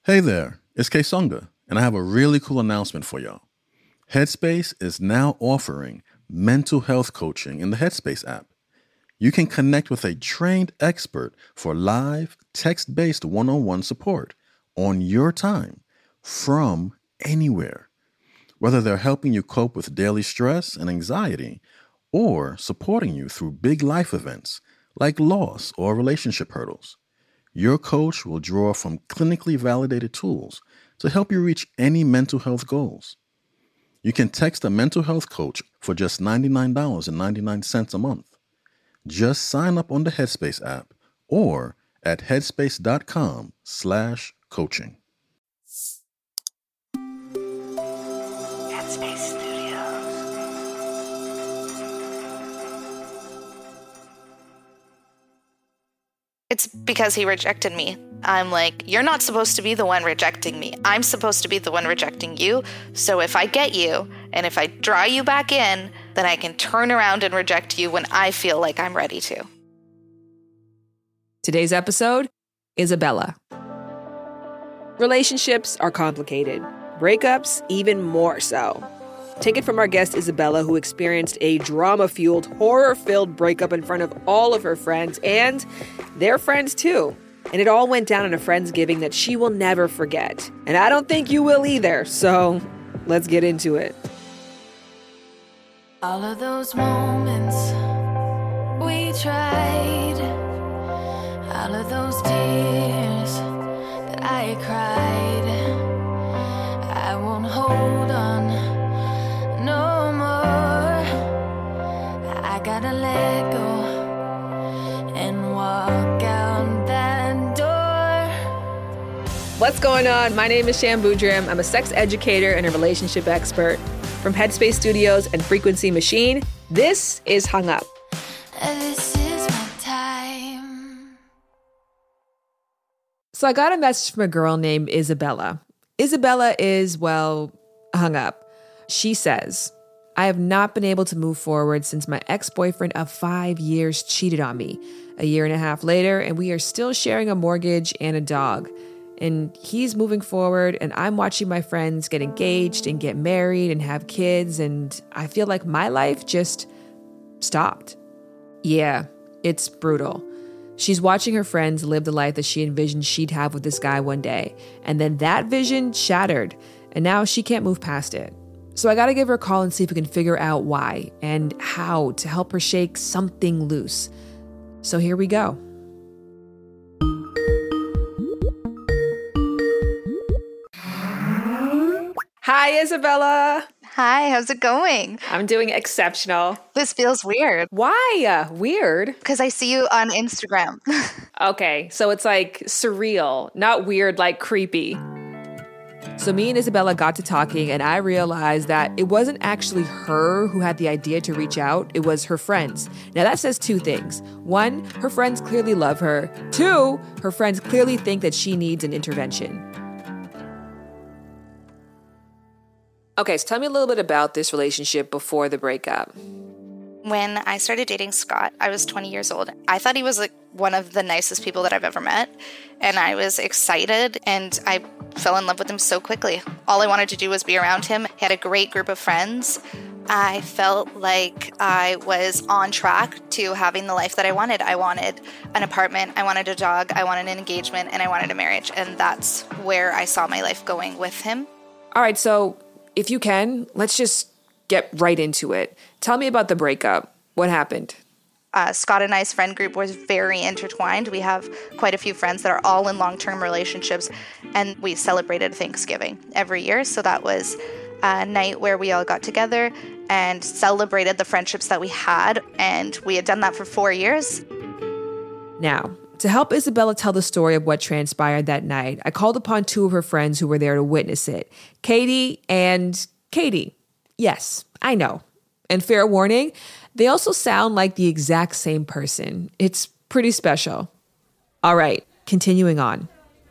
Hey there, it's Kasunga, and I have a really cool announcement for y'all. Headspace is now offering mental health coaching in the Headspace app. You can connect with a trained expert for live, text-based one-on-one support on your time from anywhere. Whether they're helping you cope with daily stress and anxiety or supporting you through big life events like loss or relationship hurdles. Your coach will draw from clinically validated tools to help you reach any mental health goals. You can text a mental health coach for just $99.99 a month. Just sign up on the Headspace app or at headspace.com/coaching. Headspace Studios. It's because he rejected me. I'm like, you're not supposed to be the one rejecting me. I'm supposed to be the one rejecting you. So if I get you, and if I draw you back in, then I can turn around and reject you when I feel like I'm ready to. Today's episode, Isabella. Relationships are complicated. Breakups, even more so. Take it from our guest Isabella, who experienced a drama-fueled, horror-filled breakup in front of all of her friends and their friends too. And it all went down in a Friendsgiving that she will never forget. And I don't think you will either, so let's get into it. All of those moments we tried, all of those tears that I cried, I won't hold on no more. I gotta let go and walk out that door. What's going on? My name is Shan Boudrim. I'm a sex educator and a relationship expert. From Headspace Studios and Frequency Machine, this is Hung Up. This is my time. So I got a message from a girl named Isabella. Isabella is, well, hung up. She says, I have not been able to move forward since my ex-boyfriend of 5 years cheated on me. A year and a half later, and we are still sharing a mortgage and a dog. And he's moving forward, and I'm watching my friends get engaged and get married and have kids, and I feel like my life just stopped. Yeah, it's brutal. She's watching her friends live the life that she envisioned she'd have with this guy one day, and then that vision shattered, and now she can't move past it. So I gotta give her a call and see if we can figure out why and how to help her shake something loose. So here we go. Hi, Isabella. Hi, how's it going? I'm doing exceptional. This feels weird. Why? Weird? Because I see you on Instagram. Okay, so it's like surreal, not weird, like creepy. So me and Isabella got to talking, and I realized that it wasn't actually her who had the idea to reach out. It was her friends. Now that says two things. One, her friends clearly love her. Two, her friends clearly think that she needs an intervention. Okay, so tell me a little bit about this relationship before the breakup. When I started dating Scott, I was 20 years old. I thought he was like one of the nicest people that I've ever met. And I was excited and I fell in love with him so quickly. All I wanted to do was be around him. He had a great group of friends. I felt like I was on track to having the life that I wanted. I wanted an apartment, I wanted a dog, I wanted an engagement, and I wanted a marriage. And that's where I saw my life going with him. All right, so if you can, let's just get right into it. Tell me about the breakup. What happened? Scott and I's friend group was very intertwined. We have quite a few friends that are all in long-term relationships, and we celebrated Thanksgiving every year. So that was a night where we all got together and celebrated the friendships that we had, and we had done that for 4 years. Now, to help Isabella tell the story of what transpired that night, I called upon two of her friends who were there to witness it, Katie and Katie. Yes, I know. And fair warning, they also sound like the exact same person. It's pretty special. All right, continuing on.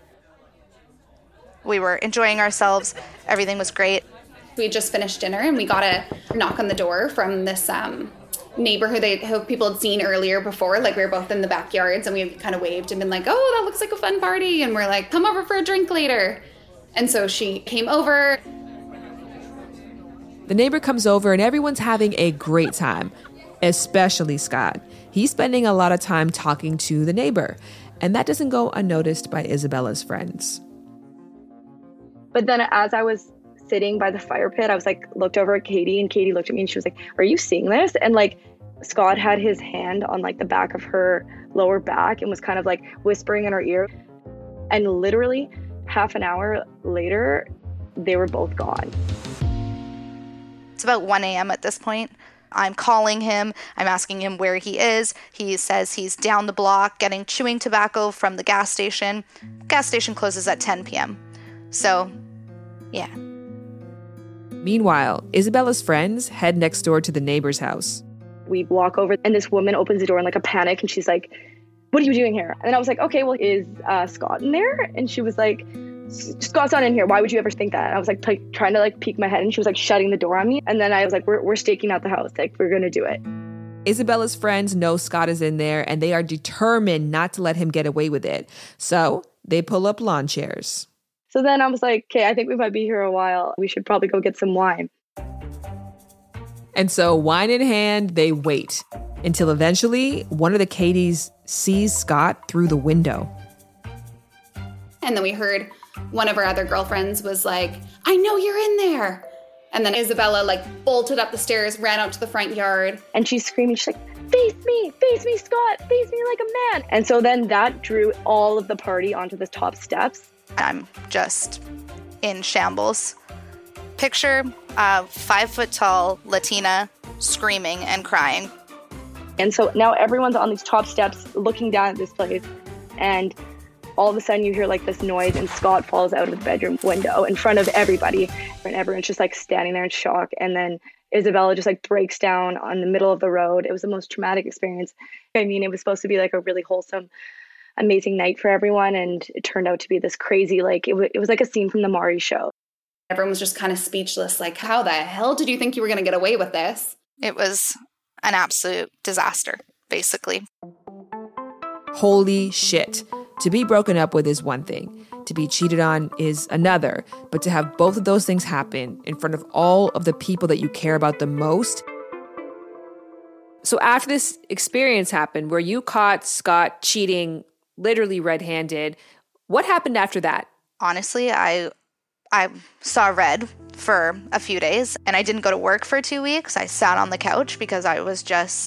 We were enjoying ourselves. Everything was great. We just finished dinner and we got a knock on the door from this neighbor who people had seen earlier before. Like, we were both in the backyards and we kind of waved and been like, oh, that looks like a fun party. And we're like, come over for a drink later. And so she came over. The neighbor comes over and everyone's having a great time, especially Scott. He's spending a lot of time talking to the neighbor, and that doesn't go unnoticed by Isabella's friends. But then as I was sitting by the fire pit, I was like, looked over at Katie, and Katie looked at me and she was like, are you seeing this? And like, Scott had his hand on like the back of her lower back and was kind of like whispering in her ear. And literally half an hour later, they were both gone. It's about 1 a.m. at this point. I'm calling him. I'm asking him where he is. He says he's down the block getting chewing tobacco from the gas station. Gas station closes at 10 p.m. So, yeah. Meanwhile, Isabella's friends head next door to the neighbor's house. We walk over and this woman opens the door in like a panic and she's like, what are you doing here? And then I was like, okay, well, is Scott in there? And she was like, Scott's not in here. Why would you ever think that? And I was like trying to like peek my head and she was like shutting the door on me. And then I was like, we're staking out the house. Like, we're going to do it. Isabella's friends know Scott is in there and they are determined not to let him get away with it. So they pull up lawn chairs. So then I was like, okay, I think we might be here a while. We should probably go get some wine. And so wine in hand, they wait until eventually one of the Katies sees Scott through the window. And then we heard one of our other girlfriends was like, I know you're in there. And then Isabella like bolted up the stairs, ran out to the front yard. And she's screaming, she's like, face me, Scott, face me like a man. And so then that drew all of the party onto the top steps. I'm just in shambles. Picture a 5-foot-tall Latina screaming and crying. And so now everyone's on these top steps looking down at this place. And all of a sudden you hear like this noise and Scott falls out of the bedroom window in front of everybody. And everyone's just like standing there in shock. And then Isabella just like breaks down on the middle of the road. It was the most traumatic experience. I mean, it was supposed to be like a really wholesome, amazing night for everyone. And it turned out to be this crazy, like it was like a scene from the Maury show. Everyone was just kind of speechless. Like, how the hell did you think you were going to get away with this? It was an absolute disaster, basically. Holy shit. To be broken up with is one thing. To be cheated on is another. But to have both of those things happen in front of all of the people that you care about the most. So after this experience happened where you caught Scott cheating literally red-handed, what happened after that? Honestly, I saw red for a few days and I didn't go to work for 2 weeks. I sat on the couch because I was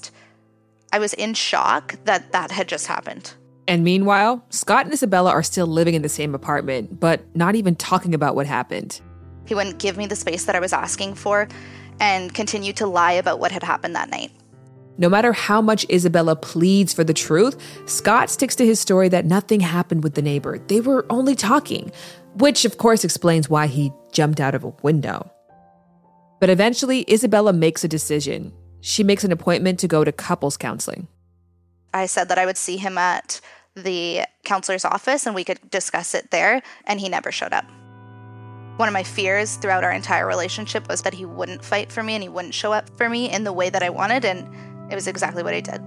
in shock that had just happened. And meanwhile, Scott and Isabella are still living in the same apartment, but not even talking about what happened. He wouldn't give me the space that I was asking for and continued to lie about what had happened that night. No matter how much Isabella pleads for the truth, Scott sticks to his story that nothing happened with the neighbor. They were only talking, which of course explains why he jumped out of a window. But eventually, Isabella makes a decision. She makes an appointment to go to couples counseling. I said that I would see him at the counselor's office and we could discuss it there, and he never showed up. One of my fears throughout our entire relationship was that he wouldn't fight for me and he wouldn't show up for me in the way that I wanted, and it was exactly what he did.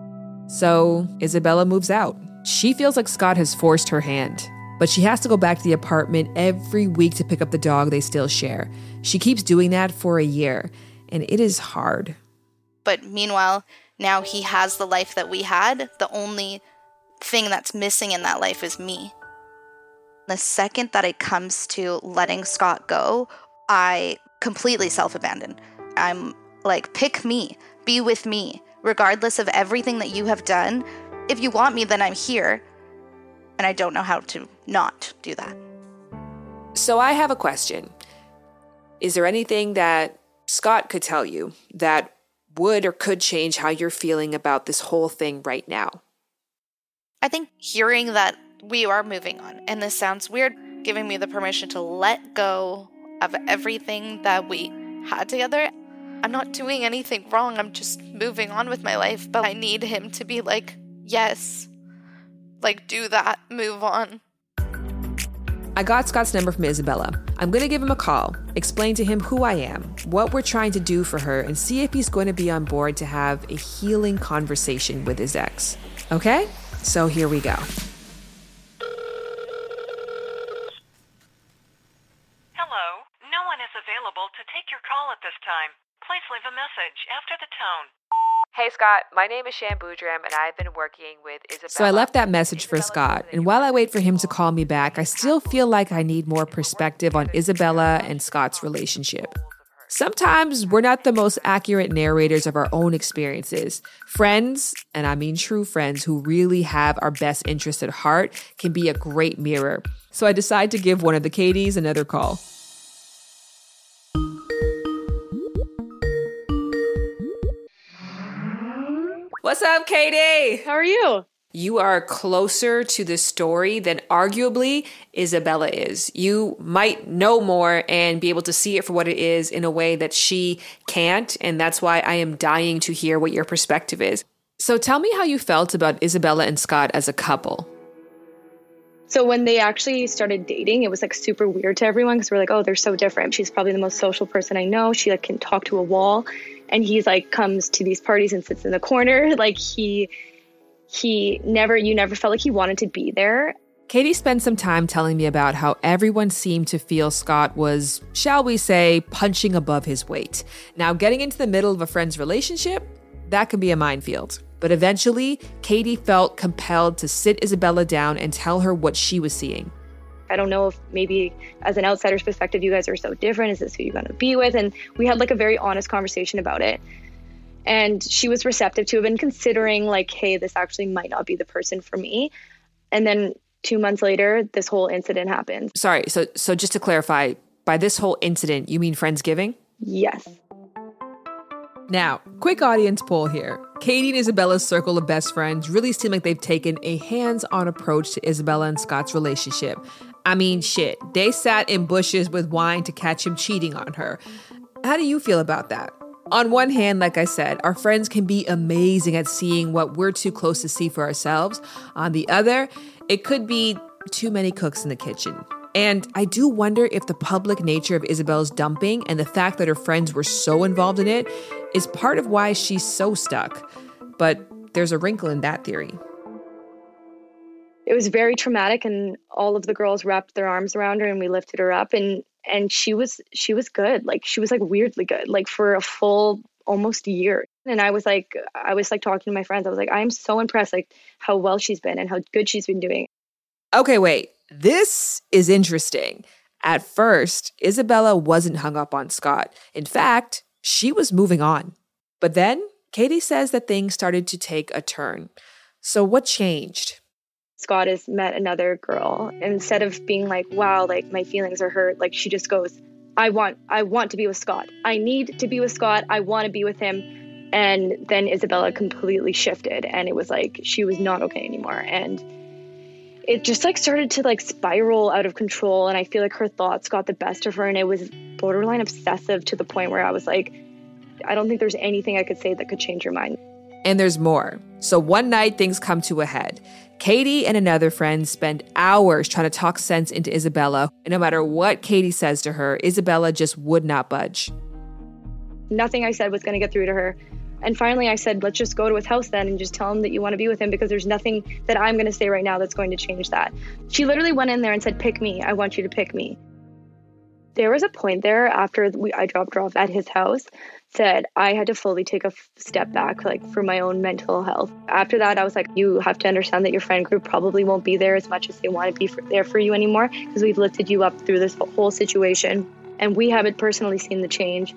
So Isabella moves out. She feels like Scott has forced her hand, but she has to go back to the apartment every week to pick up the dog they still share. She keeps doing that for a year, and it is hard. But meanwhile, now he has the life that we had. The only thing that's missing in that life is me. The second that it comes to letting Scott go, I completely self-abandon. I'm like, pick me, be with me, regardless of everything that you have done. If you want me, then I'm here. And I don't know how to not do that. So I have a question. Is there anything that Scott could tell you that would or could change how you're feeling about this whole thing right now? I think hearing that we are moving on, and this sounds weird, giving me the permission to let go of everything that we had together. I'm not doing anything wrong. I'm just moving on with my life, but I need him to be like, yes, like do that, move on. I got Scott's number from Isabella. I'm going to give him a call, explain to him who I am, what we're trying to do for her, and see if he's going to be on board to have a healing conversation with his ex. Okay? So here we go. Hello. No one is available to take your call at this time. Please leave a message after the tone. Hey, Scott. My name is Shan Boudram, and I've been working with Isabella. So I left that message for Scott, and while I wait for him to call me back, I still feel like I need more perspective on Isabella and Scott's relationship. Sometimes we're not the most accurate narrators of our own experiences. Friends, and I mean true friends, who really have our best interests at heart can be a great mirror. So I decided to give one of the Katies another call. What's up, Katie? How are you? You are closer to the story than arguably Isabella is. You might know more and be able to see it for what it is in a way that she can't, and that's why I am dying to hear what your perspective is. So tell me how you felt about Isabella and Scott as a couple. So when they actually started dating, it was like super weird to everyone because we're like, oh, they're so different. She's probably the most social person I know. She like can talk to a wall. And he's like comes to these parties and sits in the corner. Like you never felt like he wanted to be there. Katie spent some time telling me about how everyone seemed to feel Scott was, shall we say, punching above his weight. Now, getting into the middle of a friend's relationship, that can be a minefield. But eventually, Katie felt compelled to sit Isabella down and tell her what she was seeing. I don't know if maybe as an outsider's perspective, you guys are so different. Is this who you're going to be with? And we had like a very honest conversation about it. And she was receptive to it and considering like, hey, this actually might not be the person for me. And then 2 months later, this whole incident happened. Sorry, so just to clarify, by this whole incident, you mean Friendsgiving? Yes. Now, quick audience poll here. Katie and Isabella's circle of best friends really seem like they've taken a hands-on approach to Isabella and Scott's relationship. I mean, shit, they sat in bushes with wine to catch him cheating on her. How do you feel about that? On one hand, like I said, our friends can be amazing at seeing what we're too close to see for ourselves. On the other, it could be too many cooks in the kitchen. And I do wonder if the public nature of Isabella's dumping and the fact that her friends were so involved in it is part of why she's so stuck. But there's a wrinkle in that theory. It was very traumatic, and all of the girls wrapped their arms around her and we lifted her up, and she was good. Like she was like weirdly good, like for a full almost year. And I was like talking to my friends. I was like, I'm so impressed, like how well she's been and how good she's been doing. Okay, wait. This is interesting. At first, Isabella wasn't hung up on Scott. In fact, she was moving on. But then Katie says that things started to take a turn. So what changed? Scott has met another girl. Instead of being like, wow, like my feelings are hurt, like she just goes, I want to be with Scott. I need to be with Scott. I want to be with him. And then Isabella completely shifted, and it was like she was not okay anymore. And it just like started to like spiral out of control. And I feel like her thoughts got the best of her, and it was borderline obsessive to the point where I was like, I don't think there's anything I could say that could change her mind. And there's more. So one night things come to a head. Katie and another friend spend hours trying to talk sense into Isabella. And no matter what Katie says to her, Isabella just would not budge. Nothing I said was going to get through to her. And finally I said, let's just go to his house then and just tell him that you want to be with him, because there's nothing that I'm going to say right now that's going to change that. She literally went in there and said, pick me. I want you to pick me. There was a point there after I dropped her off at his house that I had to fully take a step back, like for my own mental health. After that, I was like, you have to understand that your friend group probably won't be there as much as they want to be there for you anymore, because we've lifted you up through this whole situation. And we haven't personally seen the change.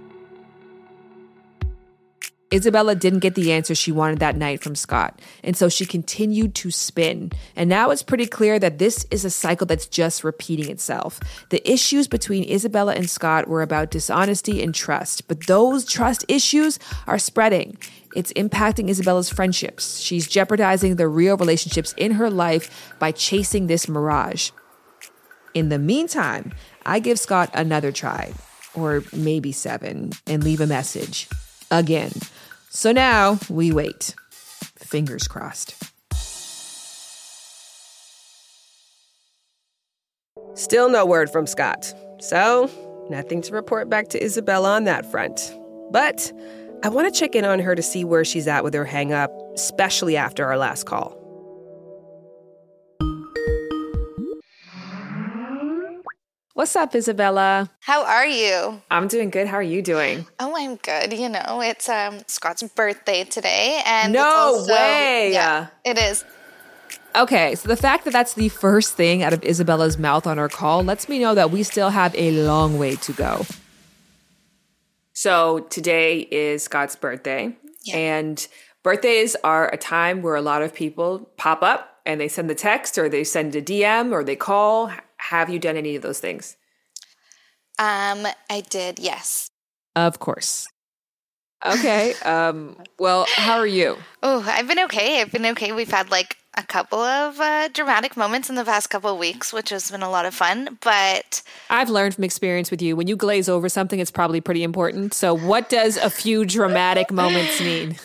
Isabella didn't get the answer she wanted that night from Scott, and so she continued to spin. And now it's pretty clear that this is a cycle that's just repeating itself. The issues between Isabella and Scott were about dishonesty and trust, but those trust issues are spreading. It's impacting Isabella's friendships. She's jeopardizing the real relationships in her life by chasing this mirage. In the meantime, I give Scott another try, or maybe 7, and leave a message. Again. So now we wait. Fingers crossed. Still no word from Scott. So, nothing to report back to Isabella on that front. But I want to check in on her to see where she's at with her hang-up, especially after our last call. What's up, Isabella? How are you? I'm doing good. How are you doing? Oh, I'm good. You know, it's Scott's birthday today. And No it's also, way! Yeah, it is. Okay, so the fact that that's the first thing out of Isabella's mouth on our call lets me know that we still have a long way to go. So today is Scott's birthday, and birthdays are a time where a lot of people pop up and they send the text or they send a DM or they call. Have you done any of those things? I did, yes. Of course. Okay. Well, how are you? Oh, I've been okay. We've had like a couple of dramatic moments in the past couple of weeks, which has been a lot of fun. But I've learned from experience with you, when you glaze over something, it's probably pretty important. So what does a few dramatic moments mean?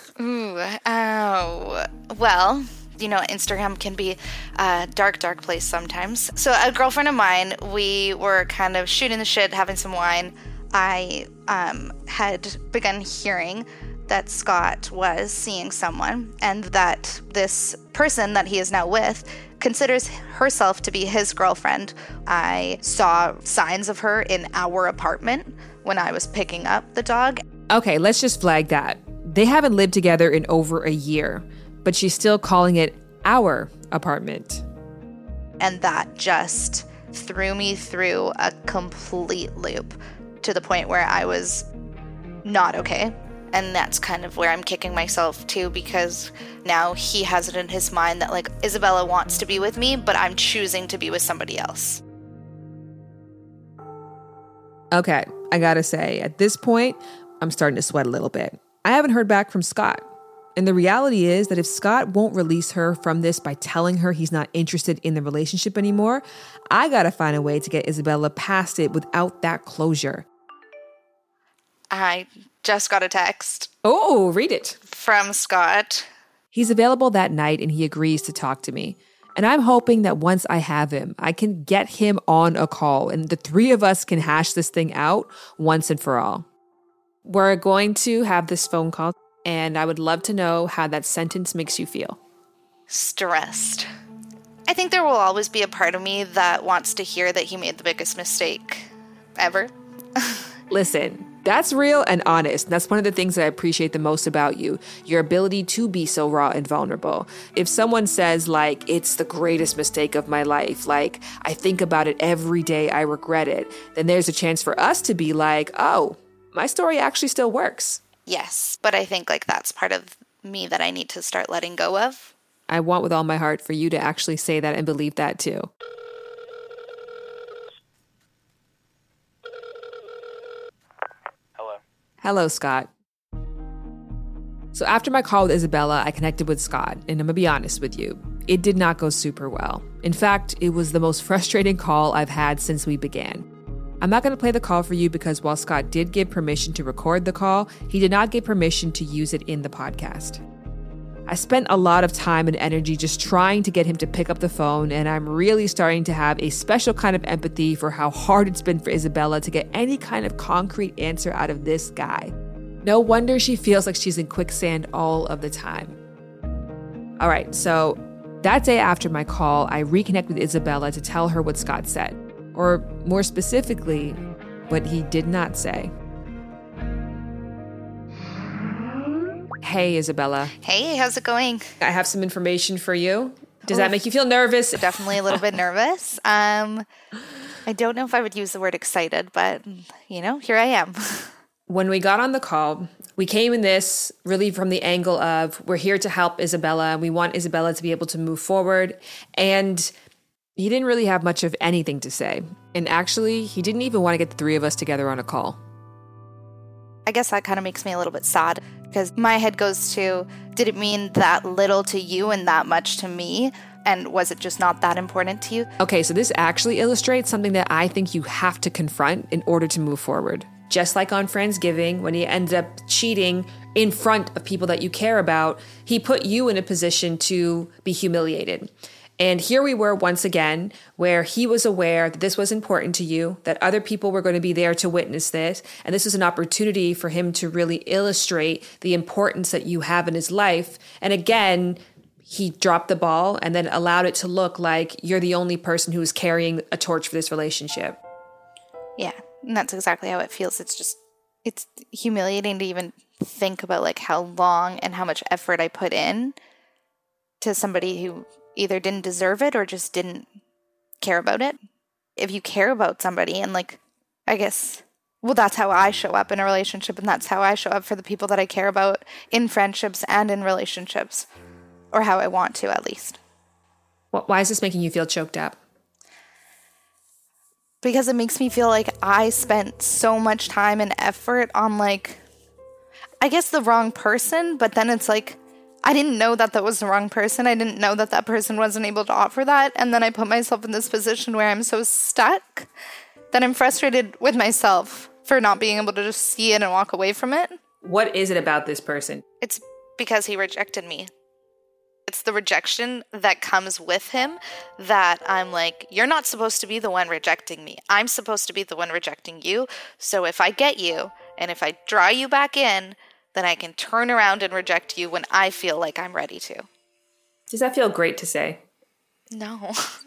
Well, you know, Instagram can be a dark, dark place sometimes. So a girlfriend of mine, we were kind of shooting the shit, having some wine. I had begun hearing that Scott was seeing someone and that this person that he is now with considers herself to be his girlfriend. I saw signs of her in our apartment when I was picking up the dog. Okay, let's just flag that. They haven't lived together in over a year, but she's still calling it our apartment. And that just threw me through a complete loop to the point where I was not okay. And that's kind of where I'm kicking myself too, because now he has it in his mind that like Isabella wants to be with me, but I'm choosing to be with somebody else. Okay, I gotta say, at this point, I'm starting to sweat a little bit. I haven't heard back from Scott. And the reality is that if Scott won't release her from this by telling her he's not interested in the relationship anymore, I gotta find a way to get Isabella past it without that closure. I just got a text. Oh, read it. From Scott. He's available that night and he agrees to talk to me. And I'm hoping that once I have him, I can get him on a call and the three of us can hash this thing out once and for all. We're going to have this phone call, and I would love to know how that sentence makes you feel. Stressed. I think there will always be a part of me that wants to hear that he made the biggest mistake ever. Listen, that's real and honest. That's one of the things that I appreciate the most about you, your ability to be so raw and vulnerable. If someone says, like, it's the greatest mistake of my life, like, I think about it every day, I regret it, then there's a chance for us to be like, oh, my story actually still works. Yes, but I think like that's part of me that I need to start letting go of. I want with all my heart for you to actually say that and believe that too. Hello, Scott. So after my call with Isabella, I connected with Scott, and I'm gonna be honest with you, it did not go super well. In fact, it was the most frustrating call I've had since we began. I'm not gonna play the call for you because while Scott did give permission to record the call, he did not give permission to use it in the podcast. I spent a lot of time and energy just trying to get him to pick up the phone, and I'm really starting to have a special kind of empathy for how hard it's been for Isabella to get any kind of concrete answer out of this guy. No wonder she feels like she's in quicksand all of the time. All right, so that day after my call, I reconnect with Isabella to tell her what Scott said, or more specifically, what he did not say. Hey, Isabella. Hey, how's it going? I have some information for you. Does that make you feel nervous? Definitely a little bit nervous. I don't know if I would use the word excited, but, you know, here I am. When we got on the call, we came in this really from the angle of we're here to help Isabella. We want Isabella to be able to move forward. And he didn't really have much of anything to say. And actually, he didn't even want to get the three of us together on a call. I guess that kind of makes me a little bit sad because my head goes to, did it mean that little to you and that much to me? And was it just not that important to you? Okay, so this actually illustrates something that I think you have to confront in order to move forward. Just like on Friendsgiving, when he ended up cheating in front of people that you care about, he put you in a position to be humiliated. And here we were once again, where he was aware that this was important to you, that other people were going to be there to witness this. And this was an opportunity for him to really illustrate the importance that you have in his life. And again, he dropped the ball and then allowed it to look like you're the only person who is carrying a torch for this relationship. Yeah, and that's exactly how it feels. It's humiliating to even think about like how long and how much effort I put in to somebody who either didn't deserve it or just didn't care about it. If you care about somebody and like, I guess, well, that's how I show up in a relationship, and that's how I show up for the people that I care about in friendships and in relationships, or how I want to at least. Why is this making you feel choked up? Because it makes me feel like I spent so much time and effort on like, I guess the wrong person, but then it's like, I didn't know that that was the wrong person. I didn't know that that person wasn't able to offer that. And then I put myself in this position where I'm so stuck that I'm frustrated with myself for not being able to just see it and walk away from it. What is it about this person? It's because he rejected me. It's the rejection that comes with him that I'm like, you're not supposed to be the one rejecting me. I'm supposed to be the one rejecting you. So if I get you and if I draw you back in, then I can turn around and reject you when I feel like I'm ready to. Does that feel great to say? No.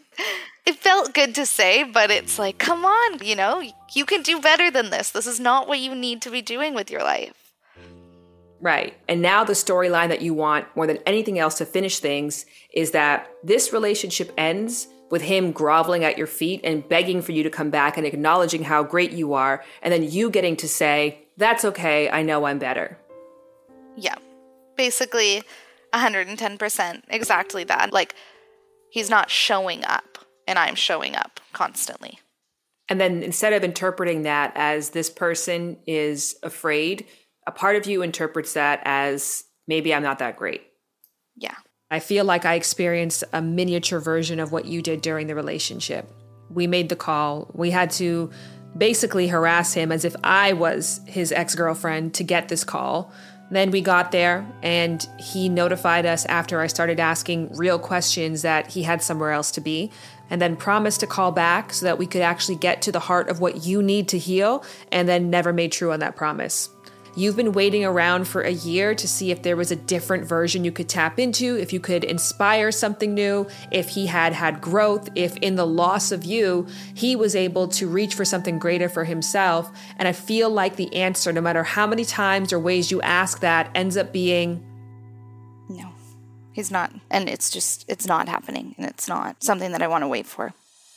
It felt good to say, but it's like, come on, you can do better than this. This is not what you need to be doing with your life. Right. And now the storyline that you want more than anything else to finish things is that this relationship ends with him groveling at your feet and begging for you to come back and acknowledging how great you are. And then you getting to say, that's okay. I know I'm better. Yeah. Basically 110%. Exactly that. Like, he's not showing up and I'm showing up constantly. And then instead of interpreting that as this person is afraid, a part of you interprets that as maybe I'm not that great. Yeah. I feel like I experienced a miniature version of what you did during the relationship. We made the call. We had to basically harass him as if I was his ex-girlfriend to get this call. Then we got there and he notified us after I started asking real questions that he had somewhere else to be, and then promised to call back so that we could actually get to the heart of what you need to heal, and then never made true on that promise. You've been waiting around for a year to see if there was a different version you could tap into, if you could inspire something new, if he had growth, if in the loss of you, he was able to reach for something greater for himself. And I feel like the answer, no matter how many times or ways you ask that, ends up being, no, he's not. And it's not happening. And it's not something that I want to wait for.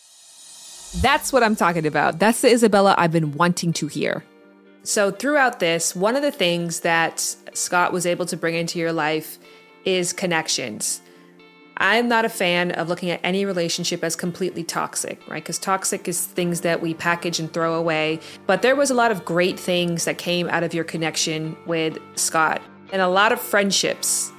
That's what I'm talking about. That's the Isabella I've been wanting to hear. So throughout this, one of the things that Scott was able to bring into your life is connections. I'm not a fan of looking at any relationship as completely toxic, right? Because toxic is things that we package and throw away. But there was a lot of great things that came out of your connection with Scott, and a lot of friendships.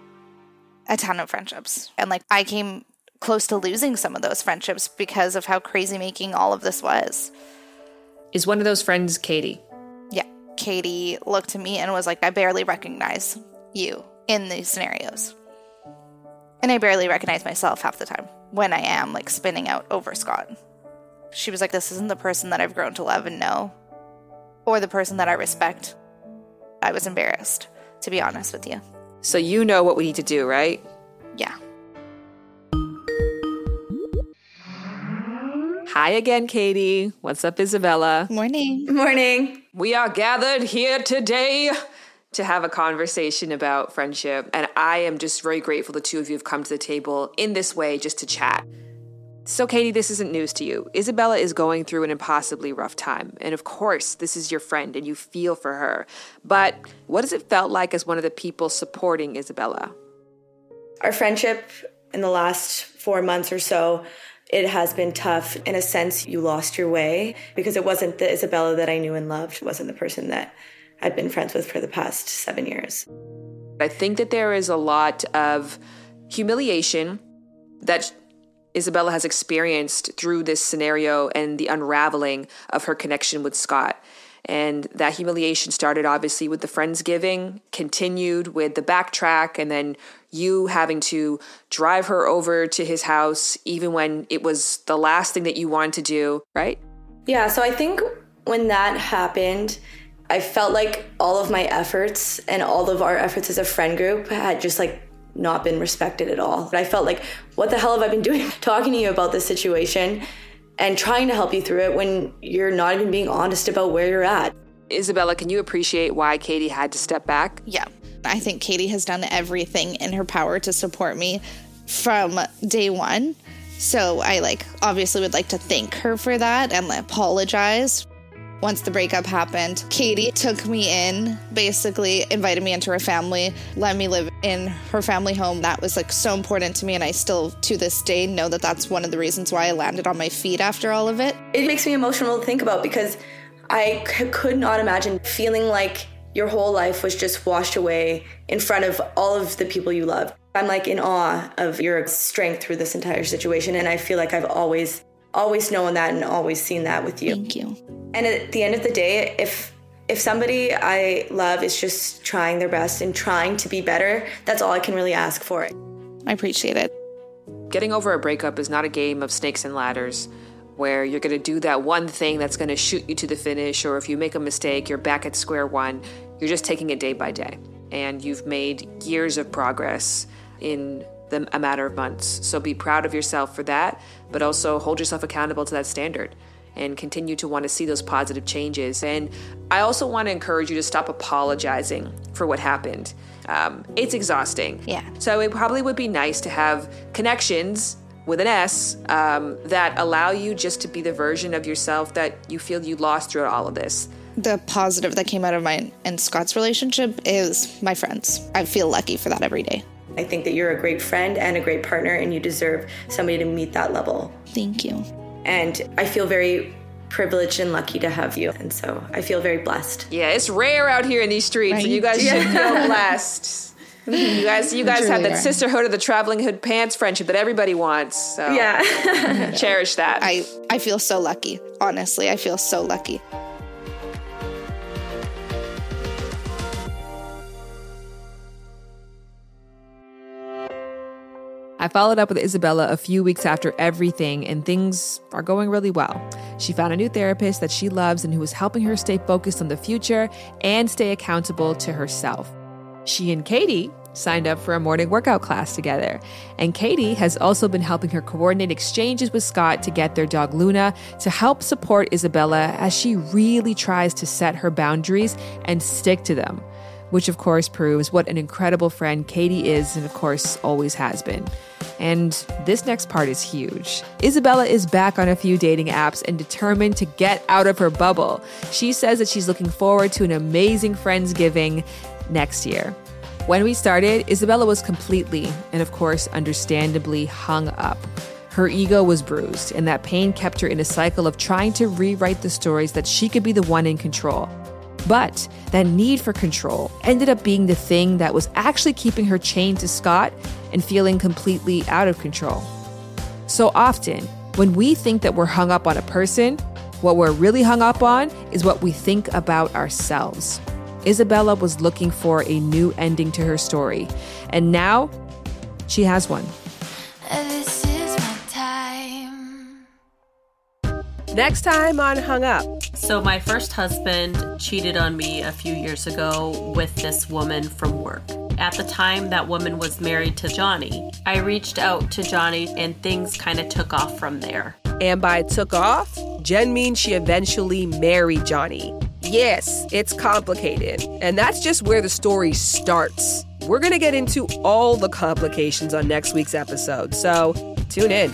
A ton of friendships. And I came close to losing some of those friendships because of how crazy making all of this was. Is one of those friends Katie? Yeah. Katie looked at me and was like, I barely recognize you in these scenarios. And I barely recognize myself half the time when I am spinning out over Scott. She was like, this isn't the person that I've grown to love and know, or the person that I respect. I was embarrassed, to be honest with you. So you know what we need to do, right? Yeah. Hi again, Katie. What's up, Isabella? Morning. Morning. We are gathered here today to have a conversation about friendship, and I am just very grateful the two of you have come to the table in this way just to chat. So, Katie, this isn't news to you. Isabella is going through an impossibly rough time, and of course, this is your friend, and you feel for her. But what has it felt like as one of the people supporting Isabella? Our friendship in the last 4 months or so, it has been tough. In a sense, you lost your way because it wasn't the Isabella that I knew and loved. It wasn't the person that I'd been friends with for the past 7 years. I think that there is a lot of humiliation that Isabella has experienced through this scenario and the unraveling of her connection with Scott. And that humiliation started obviously with the Friendsgiving, continued with the backtrack, and then you having to drive her over to his house, even when it was the last thing that you wanted to do, right? Yeah, so I think when that happened, I felt like all of my efforts and all of our efforts as a friend group had just like not been respected at all. I felt like, what the hell have I been doing talking to you about this situation and trying to help you through it when you're not even being honest about where you're at? Isabella, can you appreciate why Katie had to step back? Yeah. I think Katie has done everything in her power to support me from day one. So I obviously would like to thank her for that and apologize. Once the breakup happened, Katie took me in, basically invited me into her family, let me live in her family home. That was so important to me. And I still, to this day, know that that's one of the reasons why I landed on my feet after all of it. It makes me emotional to think about because I could not imagine feeling like your whole life was just washed away in front of all of the people you love. I'm in awe of your strength through this entire situation. And I feel like I've always known that and always seen that with you. Thank you. And at the end of the day, if somebody I love is just trying their best and trying to be better, that's all I can really ask for. I appreciate it. Getting over a breakup is not a game of snakes and ladders where you're going to do that one thing that's going to shoot you to the finish, or if you make a mistake, you're back at square one. You're just taking it day by day. And you've made years of progress in a matter of months. So be proud of yourself for that, but also hold yourself accountable to that standard and continue to want to see those positive changes. And I also want to encourage you to stop apologizing for what happened. It's exhausting. Yeah. So it probably would be nice to have connections with an S that allow you just to be the version of yourself that you feel you lost throughout all of this. The positive that came out of mine and Scott's relationship is my friends. I feel lucky for that every day. I think that you're a great friend and a great partner, and you deserve somebody to meet that level. Thank you. And I feel very privileged and lucky to have you. And so I feel very blessed. Yeah, it's rare out here in these streets, right? And you guys should feel blessed. You guys have that sisterhood of the traveling hood pants friendship that everybody wants. So yeah. Cherish that. I feel so lucky. Honestly, I feel so lucky. I followed up with Isabella a few weeks after everything, and things are going really well. She found a new therapist that she loves and who is helping her stay focused on the future and stay accountable to herself. She and Katie signed up for a morning workout class together. And Katie has also been helping her coordinate exchanges with Scott to get their dog Luna to help support Isabella as she really tries to set her boundaries and stick to them, which of course proves what an incredible friend Katie is and of course always has been. And this next part is huge. Isabella is back on a few dating apps and determined to get out of her bubble. She says that she's looking forward to an amazing Friendsgiving next year. When we started, Isabella was completely, and of course understandably, hung up. Her ego was bruised, and that pain kept her in a cycle of trying to rewrite the stories that she could be the one in control. But that need for control ended up being the thing that was actually keeping her chained to Scott and feeling completely out of control. So often, when we think that we're hung up on a person, what we're really hung up on is what we think about ourselves. Isabella was looking for a new ending to her story, and now she has one. This is my time. Next time on Hung Up. So my first husband cheated on me a few years ago with this woman from work. At the time, that woman was married to Johnny. I reached out to Johnny and things kind of took off from there. And by took off, Jen means she eventually married Johnny. Yes, it's complicated. And that's just where the story starts. We're going to get into all the complications on next week's episode, so tune in.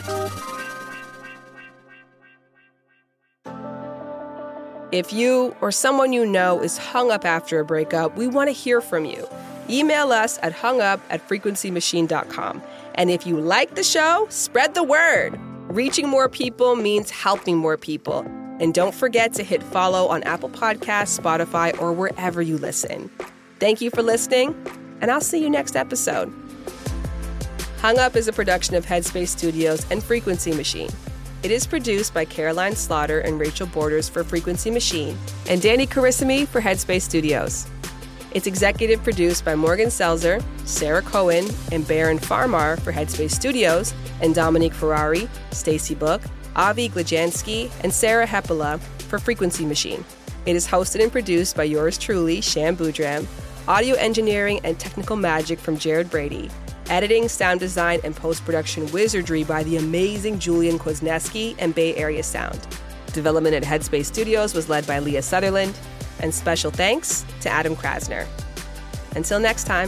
If you or someone you know is hung up after a breakup, we want to hear from you. Email us at hungup@frequencymachine.com. And if you like the show, spread the word. Reaching more people means helping more people. And don't forget to hit follow on Apple Podcasts, Spotify, or wherever you listen. Thank you for listening, and I'll see you next episode. Hung Up is a production of Headspace Studios and Frequency Machine. It is produced by Caroline Slaughter and Rachel Borders for Frequency Machine and Danny Carissimi for Headspace Studios. It's executive produced by Morgan Selzer, Sarah Cohen, and Baron Farmar for Headspace Studios, and Dominique Ferrari, Stacey Book, Avi Glajansky, and Sarah Hepala for Frequency Machine. It is hosted and produced by yours truly, Sham Boudram. Audio engineering and technical magic from Jared Brady. Editing, sound design, and post-production wizardry by the amazing Julian Kwasniewski and Bay Area Sound. Development at Headspace Studios was led by Leah Sutherland. And special thanks to Adam Krasner. Until next time.